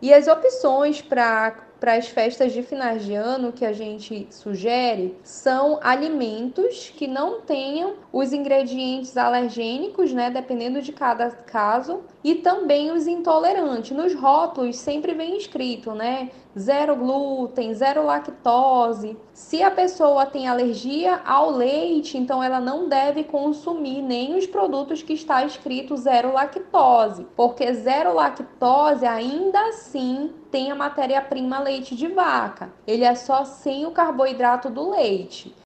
E as opções para as festas de finais de ano que a gente sugere são alimentos que não tenham os ingredientes alergênicos, né, dependendo de cada caso, e também os intolerantes. Nos rótulos sempre vem escrito, né, zero glúten, zero lactose. Se a pessoa tem alergia ao leite, então ela não deve consumir nem os produtos que está escrito zero lactose, porque zero lactose ainda assim tem a matéria-prima leite de vaca. Ele é só sem o carboidrato do leite.